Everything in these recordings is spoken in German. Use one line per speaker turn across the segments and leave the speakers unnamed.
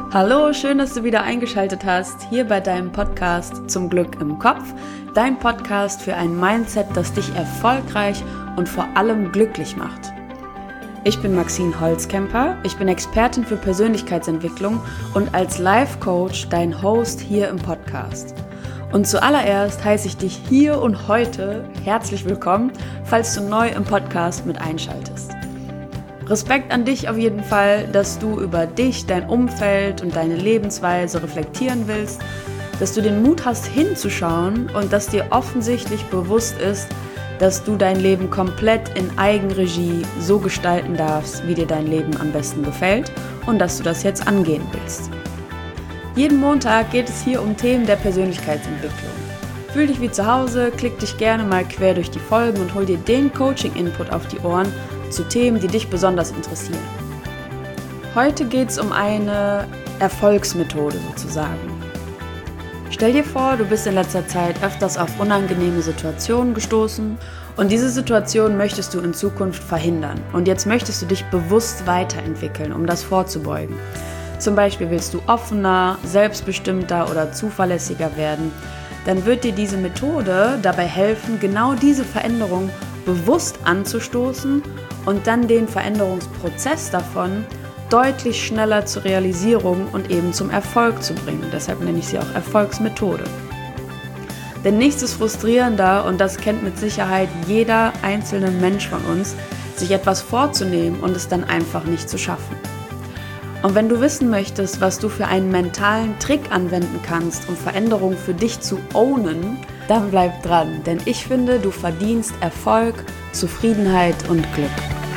Hallo, schön, dass du wieder eingeschaltet hast, hier bei deinem Podcast Zum Glück im Kopf, dein Podcast für ein Mindset, das dich erfolgreich und vor allem glücklich macht. Ich bin Maxine Holzkemper, ich bin Expertin für Persönlichkeitsentwicklung und als Life-Coach dein Host hier im Podcast. Und zuallererst heiße ich dich hier und heute herzlich willkommen, falls du neu im Podcast mit einschaltest. Respekt an dich auf jeden Fall, dass du über dich, dein Umfeld und deine Lebensweise reflektieren willst, dass du den Mut hast hinzuschauen und dass dir offensichtlich bewusst ist, dass du dein Leben komplett in Eigenregie so gestalten darfst, wie dir dein Leben am besten gefällt und dass du das jetzt angehen willst. Jeden Montag geht es hier um Themen der Persönlichkeitsentwicklung. Fühl dich wie zu Hause, klick dich gerne mal quer durch die Folgen und hol dir den Coaching-Input auf die Ohren zu Themen, die dich besonders interessieren. Heute geht es um eine Erfolgsmethode sozusagen. Stell dir vor, du bist in letzter Zeit öfters auf unangenehme Situationen gestoßen und diese Situation möchtest du in Zukunft verhindern. Und jetzt möchtest du dich bewusst weiterentwickeln, um das vorzubeugen. Zum Beispiel willst du offener, selbstbestimmter oder zuverlässiger werden. Dann wird dir diese Methode dabei helfen, genau diese Veränderung bewusst anzustoßen und dann den Veränderungsprozess davon deutlich schneller zur Realisierung und eben zum Erfolg zu bringen. Deshalb nenne ich sie auch Erfolgsmethode. Denn nichts ist frustrierender, und das kennt mit Sicherheit jeder einzelne Mensch von uns, sich etwas vorzunehmen und es dann einfach nicht zu schaffen. Und wenn du wissen möchtest, was du für einen mentalen Trick anwenden kannst, um Veränderung für dich zu ownen, dann bleib dran, denn ich finde, du verdienst Erfolg, Zufriedenheit und Glück.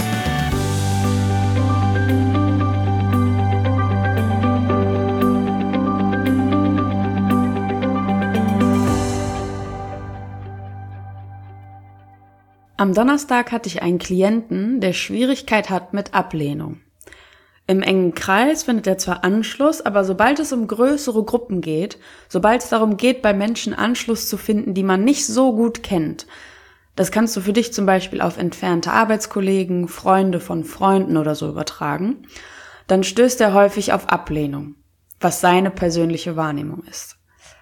Am Donnerstag hatte ich einen Klienten, der Schwierigkeit hat mit Ablehnung. Im engen Kreis findet er zwar Anschluss, aber sobald es um größere Gruppen geht, sobald es darum geht, bei Menschen Anschluss zu finden, die man nicht so gut kennt, das kannst du für dich zum Beispiel auf entfernte Arbeitskollegen, Freunde von Freunden oder so übertragen, dann stößt er häufig auf Ablehnung, was seine persönliche Wahrnehmung ist.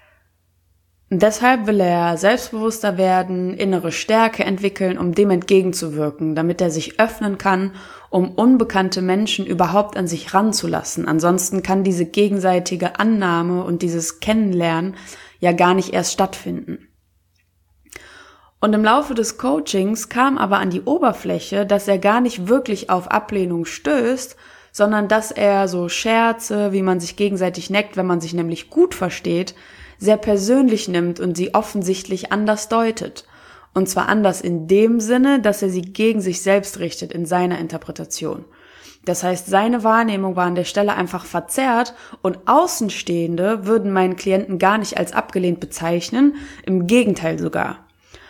Und deshalb will er selbstbewusster werden, innere Stärke entwickeln, um dem entgegenzuwirken, damit er sich öffnen kann, um unbekannte Menschen überhaupt an sich ranzulassen. Ansonsten kann diese gegenseitige Annahme und dieses Kennenlernen ja gar nicht erst stattfinden. Und im Laufe des Coachings kam aber an die Oberfläche, dass er gar nicht wirklich auf Ablehnung stößt, sondern dass er so Scherze, wie man sich gegenseitig neckt, wenn man sich nämlich gut versteht, sehr persönlich nimmt und sie offensichtlich anders deutet. Und zwar anders in dem Sinne, dass er sie gegen sich selbst richtet in seiner Interpretation. Das heißt, seine Wahrnehmung war an der Stelle einfach verzerrt und Außenstehende würden meinen Klienten gar nicht als abgelehnt bezeichnen, im Gegenteil sogar.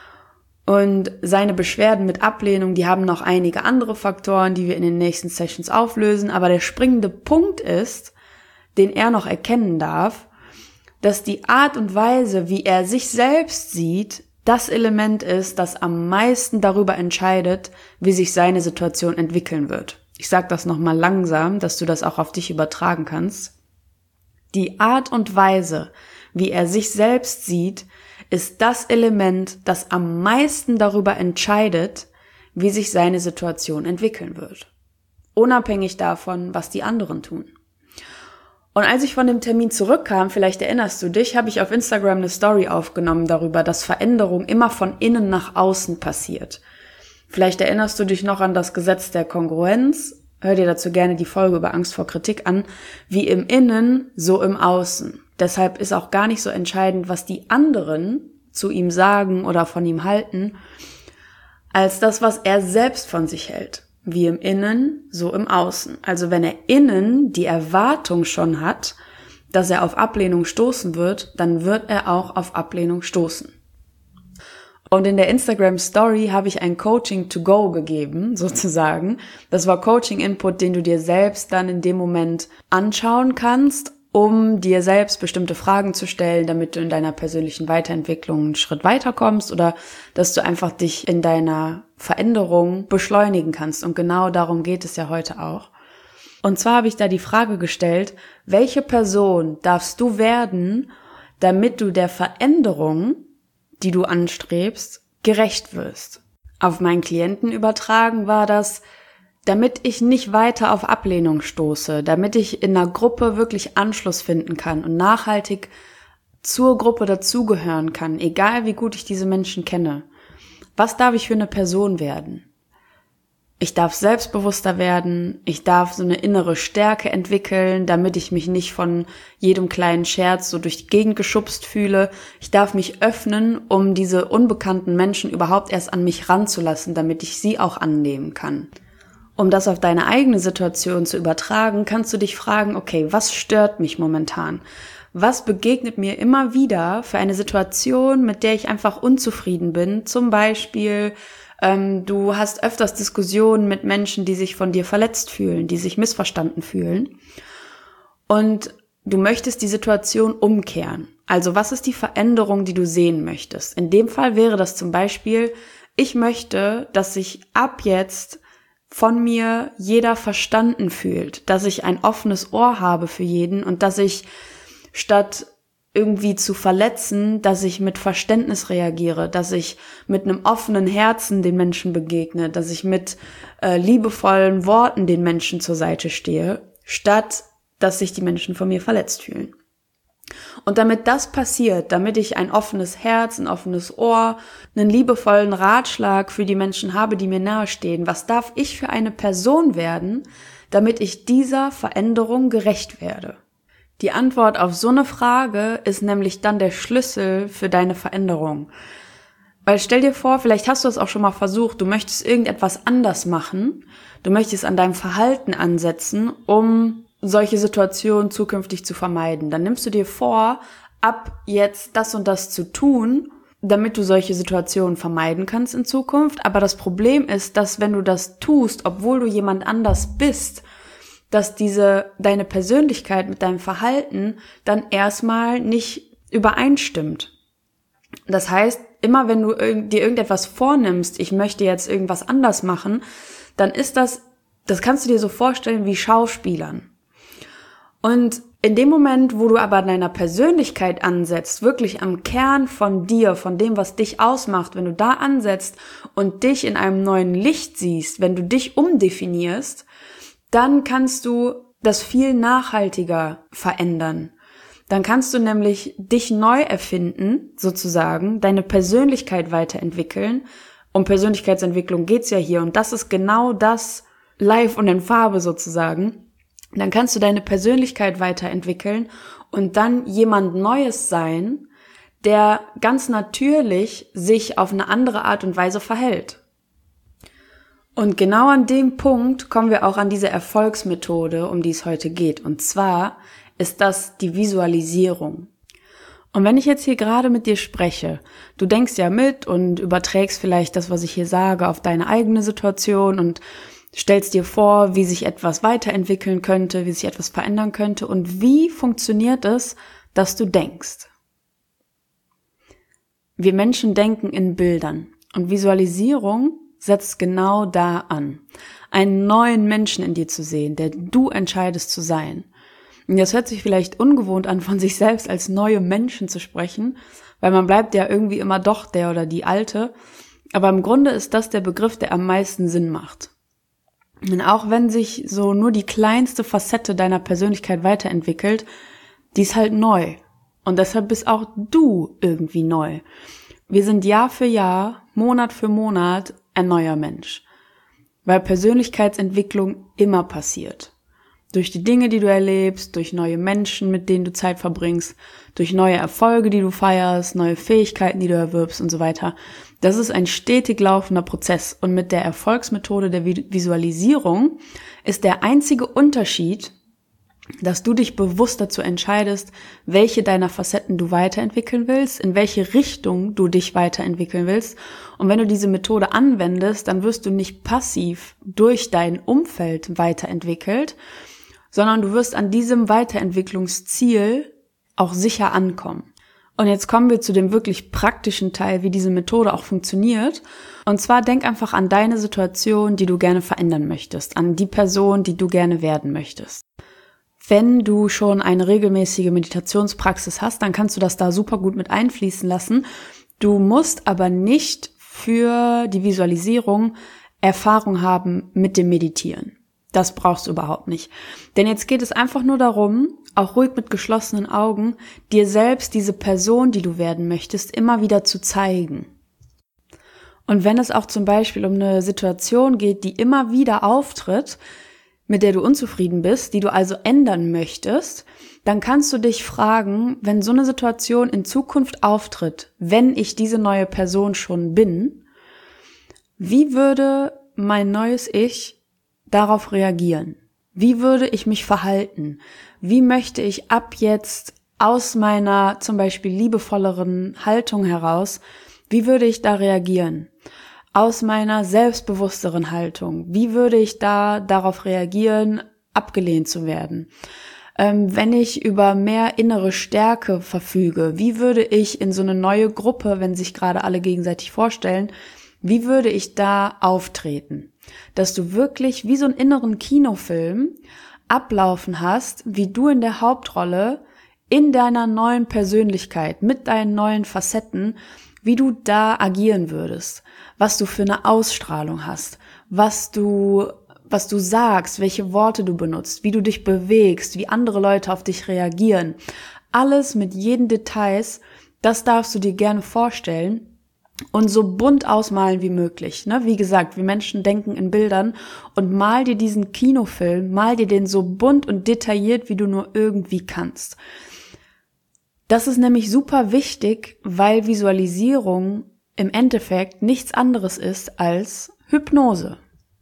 Und seine Beschwerden mit Ablehnung, die haben noch einige andere Faktoren, die wir in den nächsten Sessions auflösen, aber der springende Punkt ist, den er noch erkennen darf, dass die Art und Weise, wie er sich selbst sieht, das Element ist, das am meisten darüber entscheidet, wie sich seine Situation entwickeln wird. Ich sage das nochmal langsam, dass du das auch auf dich übertragen kannst. Die Art und Weise, wie er sich selbst sieht, ist das Element, das am meisten darüber entscheidet, wie sich seine Situation entwickeln wird. Unabhängig davon, was die anderen tun. Und als ich von dem Termin zurückkam, vielleicht erinnerst du dich, habe ich auf Instagram eine Story aufgenommen darüber, dass Veränderung immer von innen nach außen passiert. Vielleicht erinnerst du dich noch an das Gesetz der Kongruenz. Hör dir dazu gerne die Folge über Angst vor Kritik an. Wie im Innen, so im Außen. Deshalb ist auch gar nicht so entscheidend, was die anderen zu ihm sagen oder von ihm halten, als das, was er selbst von sich hält. Wie im Innen, so im Außen. Also wenn er innen die Erwartung schon hat, dass er auf Ablehnung stoßen wird, dann wird er auch auf Ablehnung stoßen. Und in der Instagram-Story habe ich ein Coaching to go gegeben, sozusagen. Das war Coaching-Input, den du dir selbst dann in dem Moment anschauen kannst, um dir selbst bestimmte Fragen zu stellen, damit du in deiner persönlichen Weiterentwicklung einen Schritt weiterkommst oder dass du einfach dich in deiner Veränderung beschleunigen kannst. Und genau darum geht es ja heute auch. Und zwar habe ich da die Frage gestellt, welche Person darfst du werden, damit du der Veränderung, die du anstrebst, gerecht wirst? Auf meinen Klienten übertragen war das, damit ich nicht weiter auf Ablehnung stoße, damit ich in einer Gruppe wirklich Anschluss finden kann und nachhaltig zur Gruppe dazugehören kann, egal wie gut ich diese Menschen kenne. Was darf ich für eine Person werden? Ich darf selbstbewusster werden, ich darf so eine innere Stärke entwickeln, damit ich mich nicht von jedem kleinen Scherz so durch die Gegend geschubst fühle. Ich darf mich öffnen, um diese unbekannten Menschen überhaupt erst an mich ranzulassen, damit ich sie auch annehmen kann. Um das auf deine eigene Situation zu übertragen, kannst du dich fragen, okay, was stört mich momentan? Was begegnet mir immer wieder für eine Situation, mit der ich einfach unzufrieden bin? Zum Beispiel, du hast öfters Diskussionen mit Menschen, die sich von dir verletzt fühlen, die sich missverstanden fühlen. Und du möchtest die Situation umkehren. Also was ist die Veränderung, die du sehen möchtest? In dem Fall wäre das zum Beispiel, ich möchte, dass sich ab jetzt von mir jeder verstanden fühlt, dass ich ein offenes Ohr habe für jeden und dass ich statt irgendwie zu verletzen, dass ich mit Verständnis reagiere, dass ich mit einem offenen Herzen den Menschen begegne, dass ich mit liebevollen Worten den Menschen zur Seite stehe, statt dass sich die Menschen von mir verletzt fühlen. Und damit das passiert, damit ich ein offenes Herz, ein offenes Ohr, einen liebevollen Ratschlag für die Menschen habe, die mir nahestehen, was darf ich für eine Person werden, damit ich dieser Veränderung gerecht werde? Die Antwort auf so eine Frage ist nämlich dann der Schlüssel für deine Veränderung. Weil stell dir vor, vielleicht hast du es auch schon mal versucht, du möchtest irgendetwas anders machen, du möchtest an deinem Verhalten ansetzen, um solche Situationen zukünftig zu vermeiden. Dann nimmst du dir vor, ab jetzt das und das zu tun, damit du solche Situationen vermeiden kannst in Zukunft. Aber das Problem ist, dass wenn du das tust, obwohl du jemand anders bist, dass deine Persönlichkeit mit deinem Verhalten dann erstmal nicht übereinstimmt. Das heißt, immer wenn du dir irgendetwas vornimmst, ich möchte jetzt irgendwas anders machen, dann ist das kannst du dir so vorstellen wie Schauspielern. Und in dem Moment, wo du aber deiner Persönlichkeit ansetzt, wirklich am Kern von dir, von dem, was dich ausmacht, wenn du da ansetzt und dich in einem neuen Licht siehst, wenn du dich umdefinierst, dann kannst du das viel nachhaltiger verändern. Dann kannst du nämlich dich neu erfinden, sozusagen, deine Persönlichkeit weiterentwickeln. Um Persönlichkeitsentwicklung geht's ja hier und das ist genau das live und in Farbe sozusagen. Dann kannst du deine Persönlichkeit weiterentwickeln und dann jemand Neues sein, der ganz natürlich sich auf eine andere Art und Weise verhält. Und genau an dem Punkt kommen wir auch an diese Erfolgsmethode, um die es heute geht. Und zwar ist das die Visualisierung. Und wenn ich jetzt hier gerade mit dir spreche, du denkst ja mit und überträgst vielleicht das, was ich hier sage, auf deine eigene Situation und stellst dir vor, wie sich etwas weiterentwickeln könnte, wie sich etwas verändern könnte und wie funktioniert es, dass du denkst. Wir Menschen denken in Bildern und Visualisierung setzt genau da an, einen neuen Menschen in dir zu sehen, der du entscheidest zu sein. Und das hört sich vielleicht ungewohnt an, von sich selbst als neue Menschen zu sprechen, weil man bleibt ja irgendwie immer doch der oder die Alte. Aber im Grunde ist das der Begriff, der am meisten Sinn macht. Und auch wenn sich so nur die kleinste Facette deiner Persönlichkeit weiterentwickelt, die ist halt neu. Und deshalb bist auch du irgendwie neu. Wir sind Jahr für Jahr, Monat für Monat ein neuer Mensch. Weil Persönlichkeitsentwicklung immer passiert. Durch die Dinge, die du erlebst, durch neue Menschen, mit denen du Zeit verbringst, durch neue Erfolge, die du feierst, neue Fähigkeiten, die du erwirbst und so weiter. Das ist ein stetig laufender Prozess. Und mit der Erfolgsmethode der Visualisierung ist der einzige Unterschied, dass du dich bewusst dazu entscheidest, welche deiner Facetten du weiterentwickeln willst, in welche Richtung du dich weiterentwickeln willst. Und wenn du diese Methode anwendest, dann wirst du nicht passiv durch dein Umfeld weiterentwickelt, sondern du wirst an diesem Weiterentwicklungsziel auch sicher ankommen. Und jetzt kommen wir zu dem wirklich praktischen Teil, wie diese Methode auch funktioniert. Und zwar denk einfach an deine Situation, die du gerne verändern möchtest, an die Person, die du gerne werden möchtest. Wenn du schon eine regelmäßige Meditationspraxis hast, dann kannst du das da super gut mit einfließen lassen. Du musst aber nicht für die Visualisierung Erfahrung haben mit dem Meditieren. Das brauchst du überhaupt nicht. Denn jetzt geht es einfach nur darum, auch ruhig mit geschlossenen Augen, dir selbst diese Person, die du werden möchtest, immer wieder zu zeigen. Und wenn es auch zum Beispiel um eine Situation geht, die immer wieder auftritt, mit der du unzufrieden bist, die du also ändern möchtest, dann kannst du dich fragen, wenn so eine Situation in Zukunft auftritt, wenn ich diese neue Person schon bin, wie würde mein neues Ich darauf reagieren? Wie würde ich mich verhalten? Wie möchte ich ab jetzt aus meiner zum Beispiel liebevolleren Haltung heraus, wie würde ich da reagieren? Aus meiner selbstbewussteren Haltung, wie würde ich da darauf reagieren, abgelehnt zu werden? Wenn ich über mehr innere Stärke verfüge, wie würde ich in so eine neue Gruppe, wenn sich gerade alle gegenseitig vorstellen, wie würde ich da auftreten? Dass du wirklich wie so einen inneren Kinofilm ablaufen hast, wie du in der Hauptrolle in deiner neuen Persönlichkeit, mit deinen neuen Facetten, wie du da agieren würdest, was du für eine Ausstrahlung hast, was du sagst, welche Worte du benutzt, wie du dich bewegst, wie andere Leute auf dich reagieren. Alles mit jeden Details, das darfst du dir gerne vorstellen und so bunt ausmalen wie möglich. Ne? Wie gesagt, wir Menschen denken in Bildern und mal dir diesen Kinofilm, mal dir den so bunt und detailliert, wie du nur irgendwie kannst. Das ist nämlich super wichtig, weil Visualisierung im Endeffekt nichts anderes ist als Hypnose.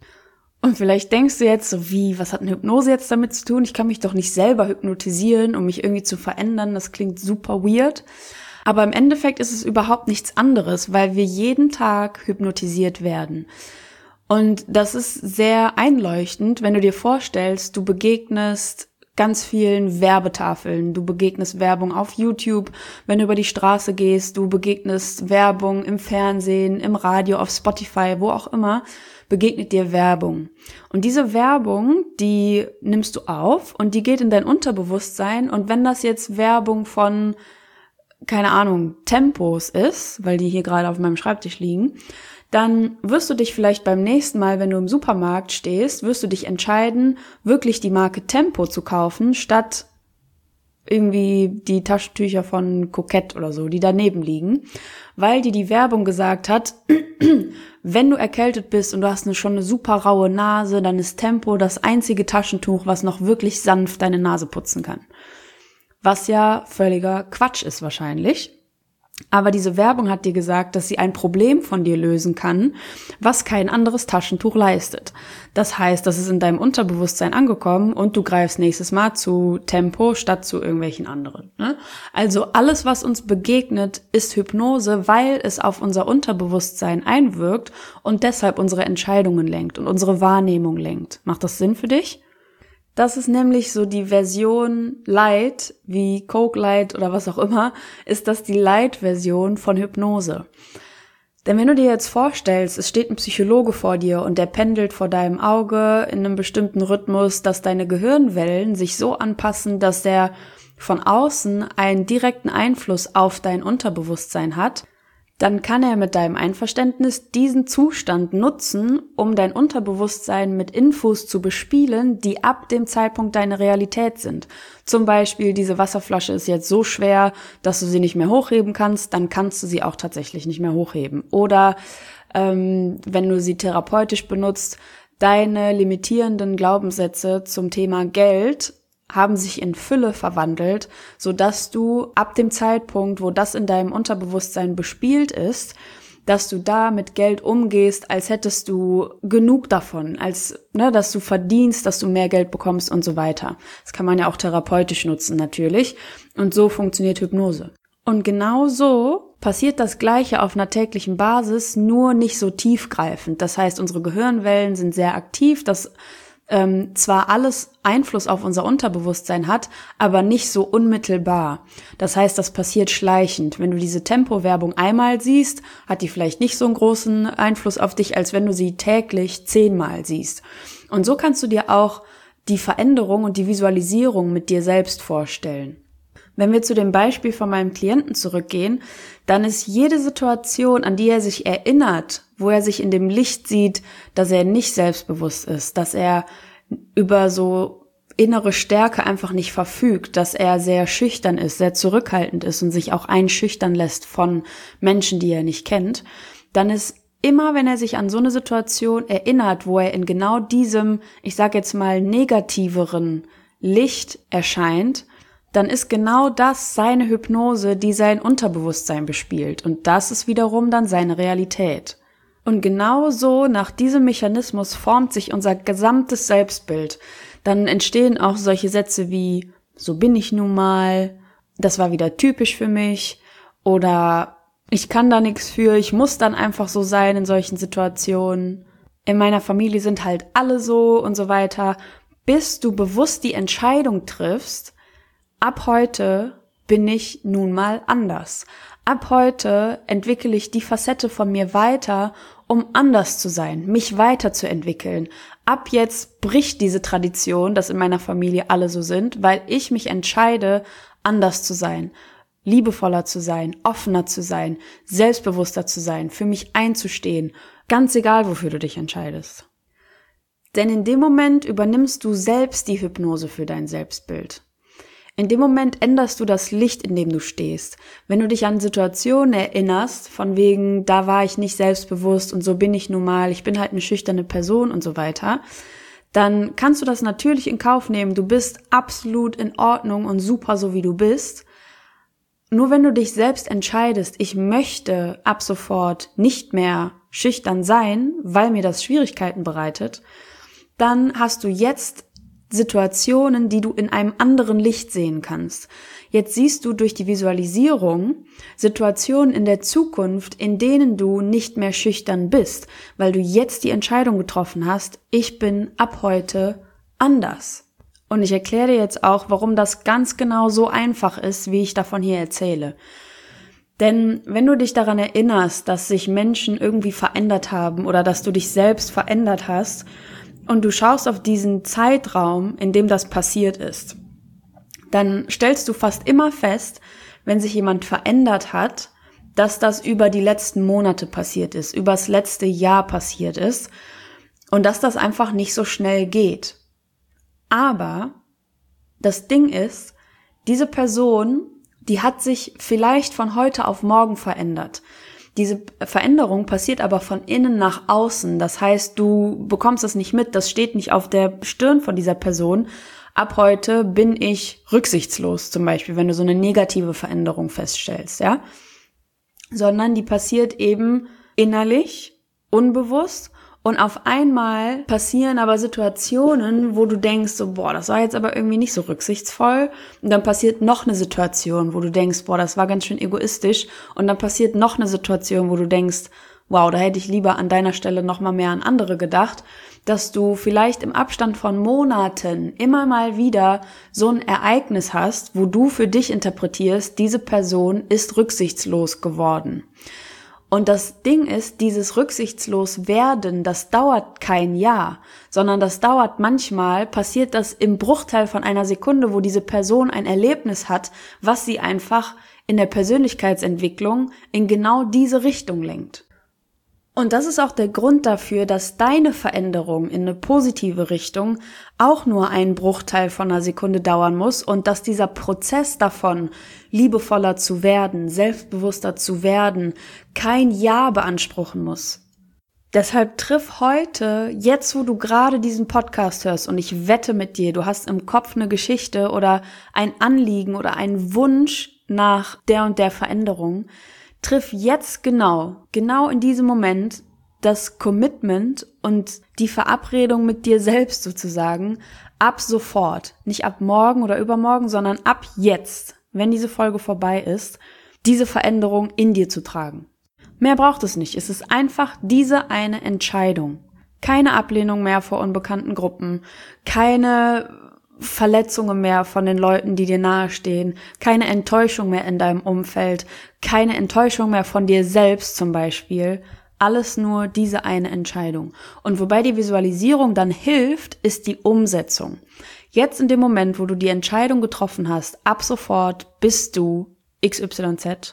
Und vielleicht denkst du jetzt so, was hat eine Hypnose jetzt damit zu tun? Ich kann mich doch nicht selber hypnotisieren, um mich irgendwie zu verändern. Das klingt super weird. Aber im Endeffekt ist es überhaupt nichts anderes, weil wir jeden Tag hypnotisiert werden. Und das ist sehr einleuchtend, wenn du dir vorstellst, du begegnest ganz vielen Werbetafeln, du begegnest Werbung auf YouTube, wenn du über die Straße gehst, du begegnest Werbung im Fernsehen, im Radio, auf Spotify, wo auch immer, begegnet dir Werbung. Und diese Werbung, die nimmst du auf und die geht in dein Unterbewusstsein. Und wenn das jetzt Werbung von, keine Ahnung, Tempos ist, weil die hier gerade auf meinem Schreibtisch liegen, dann wirst du dich vielleicht beim nächsten Mal, wenn du im Supermarkt stehst, wirst du dich entscheiden, wirklich die Marke Tempo zu kaufen, statt irgendwie die Taschentücher von Kokett oder so, die daneben liegen, weil dir die Werbung gesagt hat, wenn du erkältet bist und du hast schon eine super raue Nase, dann ist Tempo das einzige Taschentuch, was noch wirklich sanft deine Nase putzen kann. Was ja völliger Quatsch ist wahrscheinlich. Aber diese Werbung hat dir gesagt, dass sie ein Problem von dir lösen kann, was kein anderes Taschentuch leistet. Das heißt, das ist in deinem Unterbewusstsein angekommen und du greifst nächstes Mal zu Tempo statt zu irgendwelchen anderen. Ne? Also alles, was uns begegnet, ist Hypnose, weil es auf unser Unterbewusstsein einwirkt und deshalb unsere Entscheidungen lenkt und unsere Wahrnehmung lenkt. Macht das Sinn für dich? Das ist nämlich so die Version Light, wie Coke Light oder was auch immer, ist das die Light-Version von Hypnose. Denn wenn du dir jetzt vorstellst, es steht ein Psychologe vor dir und der pendelt vor deinem Auge in einem bestimmten Rhythmus, dass deine Gehirnwellen sich so anpassen, dass der von außen einen direkten Einfluss auf dein Unterbewusstsein hat, dann kann er mit deinem Einverständnis diesen Zustand nutzen, um dein Unterbewusstsein mit Infos zu bespielen, die ab dem Zeitpunkt deine Realität sind. Zum Beispiel, diese Wasserflasche ist jetzt so schwer, dass du sie nicht mehr hochheben kannst, dann kannst du sie auch tatsächlich nicht mehr hochheben. Oder wenn du sie therapeutisch benutzt, deine limitierenden Glaubenssätze zum Thema Geld haben sich in Fülle verwandelt, sodass du ab dem Zeitpunkt, wo das in deinem Unterbewusstsein bespielt ist, dass du da mit Geld umgehst, als hättest du genug davon, dass du verdienst, dass du mehr Geld bekommst und so weiter. Das kann man ja auch therapeutisch nutzen natürlich. Und so funktioniert Hypnose. Und genau so passiert das Gleiche auf einer täglichen Basis, nur nicht so tiefgreifend. Das heißt, unsere Gehirnwellen sind sehr aktiv, das zwar alles Einfluss auf unser Unterbewusstsein hat, aber nicht so unmittelbar. Das heißt, das passiert schleichend. Wenn du diese Tempo-Werbung einmal siehst, hat die vielleicht nicht so einen großen Einfluss auf dich, als wenn du sie täglich 10-mal siehst. Und so kannst du dir auch die Veränderung und die Visualisierung mit dir selbst vorstellen. Wenn wir zu dem Beispiel von meinem Klienten zurückgehen, dann ist jede Situation, an die er sich erinnert, wo er sich in dem Licht sieht, dass er nicht selbstbewusst ist, dass er über so innere Stärke einfach nicht verfügt, dass er sehr schüchtern ist, sehr zurückhaltend ist und sich auch einschüchtern lässt von Menschen, die er nicht kennt, dann ist immer, wenn er sich an so eine Situation erinnert, wo er in genau diesem, ich sage jetzt mal, negativeren Licht erscheint, dann ist genau das seine Hypnose, die sein Unterbewusstsein bespielt. Und das ist wiederum dann seine Realität. Und genau so, nach diesem Mechanismus formt sich unser gesamtes Selbstbild. Dann entstehen auch solche Sätze wie, so bin ich nun mal, das war wieder typisch für mich, oder ich kann da nichts für, ich muss dann einfach so sein in solchen Situationen. In meiner Familie sind halt alle so und so weiter. Bis du bewusst die Entscheidung triffst, ab heute bin ich nun mal anders. Ab heute entwickle ich die Facette von mir weiter, um anders zu sein, mich weiterzuentwickeln. Ab jetzt bricht diese Tradition, dass in meiner Familie alle so sind, weil ich mich entscheide, anders zu sein, liebevoller zu sein, offener zu sein, selbstbewusster zu sein, für mich einzustehen, ganz egal, wofür du dich entscheidest. Denn in dem Moment übernimmst du selbst die Hypnose für dein Selbstbild. In dem Moment änderst du das Licht, in dem du stehst. Wenn du dich an Situationen erinnerst, von wegen, da war ich nicht selbstbewusst und so bin ich nun mal, ich bin halt eine schüchterne Person und so weiter, dann kannst du das natürlich in Kauf nehmen. Du bist absolut in Ordnung und super, so wie du bist. Nur wenn du dich selbst entscheidest, ich möchte ab sofort nicht mehr schüchtern sein, weil mir das Schwierigkeiten bereitet, dann hast du jetzt Situationen, die du in einem anderen Licht sehen kannst. Jetzt siehst du durch die Visualisierung Situationen in der Zukunft, in denen du nicht mehr schüchtern bist, weil du jetzt die Entscheidung getroffen hast, ich bin ab heute anders. Und ich erkläre dir jetzt auch, warum das ganz genau so einfach ist, wie ich davon hier erzähle. Denn wenn du dich daran erinnerst, dass sich Menschen irgendwie verändert haben oder dass du dich selbst verändert hast, und du schaust auf diesen Zeitraum, in dem das passiert ist, dann stellst du fast immer fest, wenn sich jemand verändert hat, dass das über die letzten Monate passiert ist, über das letzte Jahr passiert ist und dass das einfach nicht so schnell geht. Aber das Ding ist, diese Person, die hat sich vielleicht von heute auf morgen verändert. Diese Veränderung passiert aber von innen nach außen. Das heißt, du bekommst das nicht mit, das steht nicht auf der Stirn von dieser Person. Ab heute bin ich rücksichtslos, zum Beispiel, wenn du so eine negative Veränderung feststellst, ja. Sondern die passiert eben innerlich, unbewusst. Und auf einmal passieren aber Situationen, wo du denkst, so, boah, das war jetzt aber irgendwie nicht so rücksichtsvoll. Und dann passiert noch eine Situation, wo du denkst, boah, das war ganz schön egoistisch. Und dann passiert noch eine Situation, wo du denkst, wow, da hätte ich lieber an deiner Stelle noch mal mehr an andere gedacht, dass du vielleicht im Abstand von Monaten immer mal wieder so ein Ereignis hast, wo du für dich interpretierst, diese Person ist rücksichtslos geworden. Und das Ding ist, dieses rücksichtslos werden, das dauert kein Jahr, sondern das dauert manchmal, passiert das im Bruchteil von einer Sekunde, wo diese Person ein Erlebnis hat, was sie einfach in der Persönlichkeitsentwicklung in genau diese Richtung lenkt. Und das ist auch der Grund dafür, dass deine Veränderung in eine positive Richtung auch nur einen Bruchteil von einer Sekunde dauern muss und dass dieser Prozess davon, liebevoller zu werden, selbstbewusster zu werden, kein Jahr beanspruchen muss. Deshalb triff heute, jetzt wo du gerade diesen Podcast hörst, und ich wette mit dir, du hast im Kopf eine Geschichte oder ein Anliegen oder einen Wunsch nach der und der Veränderung, triff jetzt genau in diesem Moment das Commitment und die Verabredung mit dir selbst sozusagen ab sofort, nicht ab morgen oder übermorgen, sondern ab jetzt, wenn diese Folge vorbei ist, diese Veränderung in dir zu tragen. Mehr braucht es nicht. Es ist einfach diese eine Entscheidung. Keine Ablehnung mehr vor unbekannten Gruppen, keine Verletzungen mehr von den Leuten, die dir nahestehen, keine Enttäuschung mehr in deinem Umfeld, keine Enttäuschung mehr von dir selbst zum Beispiel. Alles nur diese eine Entscheidung. Und wobei die Visualisierung dann hilft, ist die Umsetzung. Jetzt in dem Moment, wo du die Entscheidung getroffen hast, ab sofort bist du XYZ,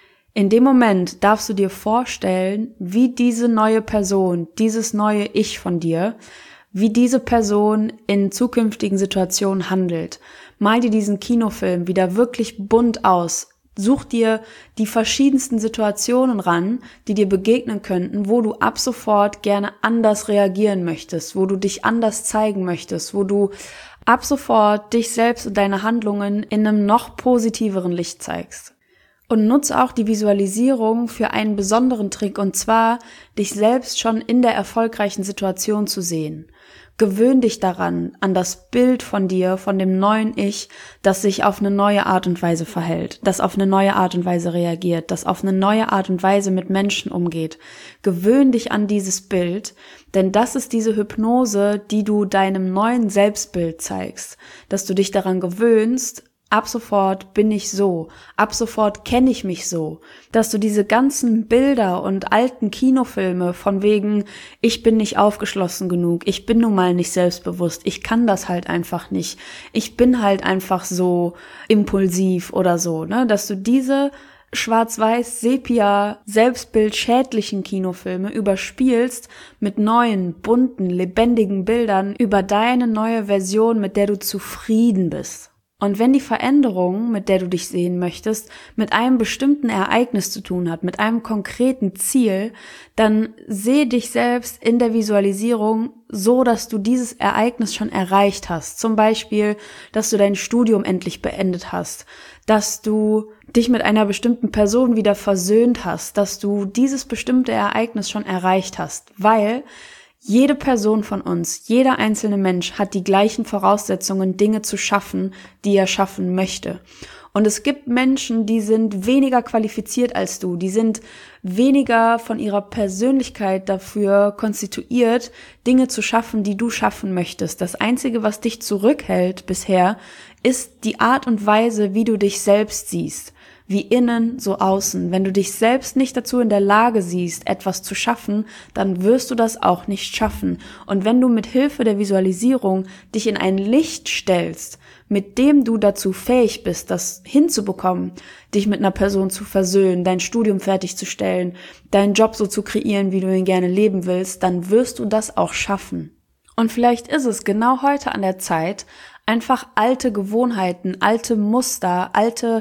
in dem Moment darfst du dir vorstellen, wie diese neue Person, dieses neue Ich von dir, wie diese Person in zukünftigen Situationen handelt. Mal dir diesen Kinofilm wieder wirklich bunt aus. Such dir die verschiedensten Situationen ran, die dir begegnen könnten, wo du ab sofort gerne anders reagieren möchtest, wo du dich anders zeigen möchtest, wo du ab sofort dich selbst und deine Handlungen in einem noch positiveren Licht zeigst. Und nutze auch die Visualisierung für einen besonderen Trick, und zwar, dich selbst schon in der erfolgreichen Situation zu sehen. Gewöhn dich daran, an das Bild von dir, von dem neuen Ich, das sich auf eine neue Art und Weise verhält, das auf eine neue Art und Weise reagiert, das auf eine neue Art und Weise mit Menschen umgeht. Gewöhn dich an dieses Bild, denn das ist diese Hypnose, die du deinem neuen Selbstbild zeigst, dass du dich daran gewöhnst, ab sofort bin ich so, ab sofort kenne ich mich so, dass du diese ganzen Bilder und alten Kinofilme von wegen, ich bin nicht aufgeschlossen genug, ich bin nun mal nicht selbstbewusst, ich kann das halt einfach nicht, ich bin halt einfach so impulsiv oder so, ne, dass du diese schwarz-weiß, sepia, selbstbildschädlichen Kinofilme überspielst mit neuen, bunten, lebendigen Bildern über deine neue Version, mit der du zufrieden bist. Und wenn die Veränderung, mit der du dich sehen möchtest, mit einem bestimmten Ereignis zu tun hat, mit einem konkreten Ziel, dann sehe dich selbst in der Visualisierung so, dass du dieses Ereignis schon erreicht hast. Zum Beispiel, dass du dein Studium endlich beendet hast, dass du dich mit einer bestimmten Person wieder versöhnt hast, dass du dieses bestimmte Ereignis schon erreicht hast, weil jede Person von uns, jeder einzelne Mensch hat die gleichen Voraussetzungen, Dinge zu schaffen, die er schaffen möchte. Und es gibt Menschen, die sind weniger qualifiziert als du, die sind weniger von ihrer Persönlichkeit dafür konstituiert, Dinge zu schaffen, die du schaffen möchtest. Das Einzige, was dich zurückhält bisher, ist die Art und Weise, wie du dich selbst siehst. Wie innen, so außen. Wenn du dich selbst nicht dazu in der Lage siehst, etwas zu schaffen, dann wirst du das auch nicht schaffen. Und wenn du mit Hilfe der Visualisierung dich in ein Licht stellst, mit dem du dazu fähig bist, das hinzubekommen, dich mit einer Person zu versöhnen, dein Studium fertigzustellen, deinen Job so zu kreieren, wie du ihn gerne leben willst, dann wirst du das auch schaffen. Und vielleicht ist es genau heute an der Zeit, einfach alte Gewohnheiten, alte Muster, alte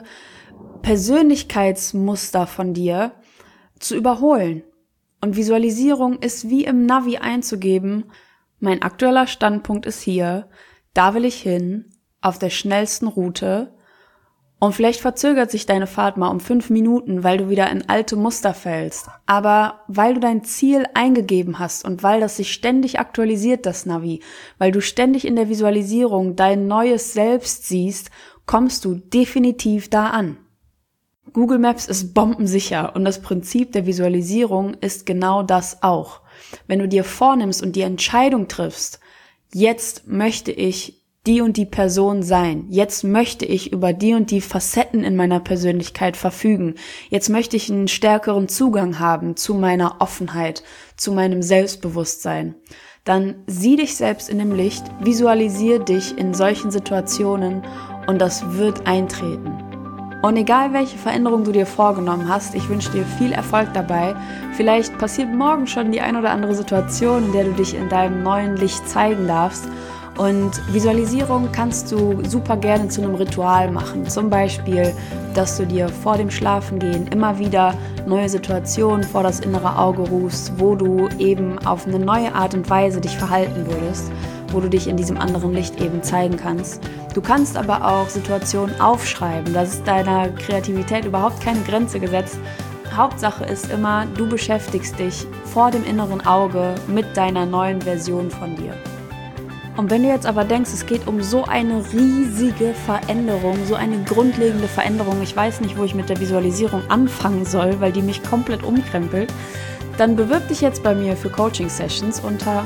Persönlichkeitsmuster von dir zu überholen. Und Visualisierung ist wie im Navi einzugeben, mein aktueller Standpunkt ist hier, da will ich hin, auf der schnellsten Route, und vielleicht verzögert sich deine Fahrt mal um 5 Minuten, weil du wieder in alte Muster fällst. Aber weil du dein Ziel eingegeben hast und weil das sich ständig aktualisiert, das Navi, weil du ständig in der Visualisierung dein neues Selbst siehst, kommst du definitiv da an. Google Maps ist bombensicher und das Prinzip der Visualisierung ist genau das auch. Wenn du dir vornimmst und die Entscheidung triffst, jetzt möchte ich die und die Person sein, jetzt möchte ich über die und die Facetten in meiner Persönlichkeit verfügen, jetzt möchte ich einen stärkeren Zugang haben zu meiner Offenheit, zu meinem Selbstbewusstsein, dann sieh dich selbst in dem Licht, visualisier dich in solchen Situationen und das wird eintreten. Und egal, welche Veränderung du dir vorgenommen hast, ich wünsche dir viel Erfolg dabei. Vielleicht passiert morgen schon die ein oder andere Situation, in der du dich in deinem neuen Licht zeigen darfst. Und Visualisierung kannst du super gerne zu einem Ritual machen. Zum Beispiel, dass du dir vor dem Schlafengehen immer wieder neue Situationen vor das innere Auge rufst, wo du eben auf eine neue Art und Weise dich verhalten würdest, wo du dich in diesem anderen Licht eben zeigen kannst. Du kannst aber auch Situationen aufschreiben. Das ist deiner Kreativität überhaupt keine Grenze gesetzt. Hauptsache ist immer, du beschäftigst dich vor dem inneren Auge mit deiner neuen Version von dir. Und wenn du jetzt aber denkst, es geht um so eine riesige Veränderung, so eine grundlegende Veränderung, ich weiß nicht, wo ich mit der Visualisierung anfangen soll, weil die mich komplett umkrempelt, Dann bewirb dich jetzt bei mir für Coaching-Sessions unter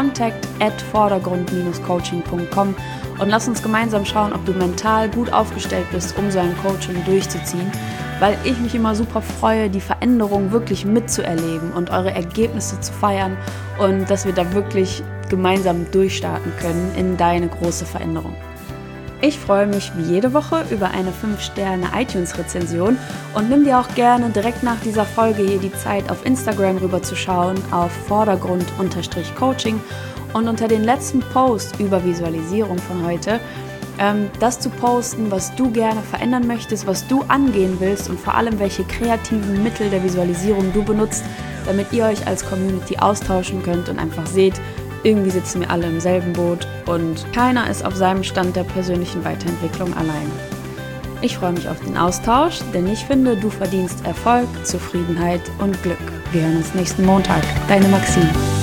contact@vordergrund-coaching.com und lass uns gemeinsam schauen, ob du mental gut aufgestellt bist, um so ein Coaching durchzuziehen, weil ich mich immer super freue, die Veränderung wirklich mitzuerleben und eure Ergebnisse zu feiern und dass wir da wirklich gemeinsam durchstarten können in deine große Veränderung. Ich freue mich wie jede Woche über eine 5-Sterne-iTunes-Rezension und nimm dir auch gerne direkt nach dieser Folge hier die Zeit, auf Instagram rüber zu schauen, auf Vordergrund-Coaching und unter den letzten Post über Visualisierung von heute, das zu posten, was du gerne verändern möchtest, was du angehen willst und vor allem, welche kreativen Mittel der Visualisierung du benutzt, damit ihr euch als Community austauschen könnt und einfach seht, irgendwie sitzen wir alle im selben Boot und keiner ist auf seinem Stand der persönlichen Weiterentwicklung alleine. Ich freue mich auf den Austausch, denn ich finde, du verdienst Erfolg, Zufriedenheit und Glück. Wir hören uns nächsten Montag. Deine Maxine.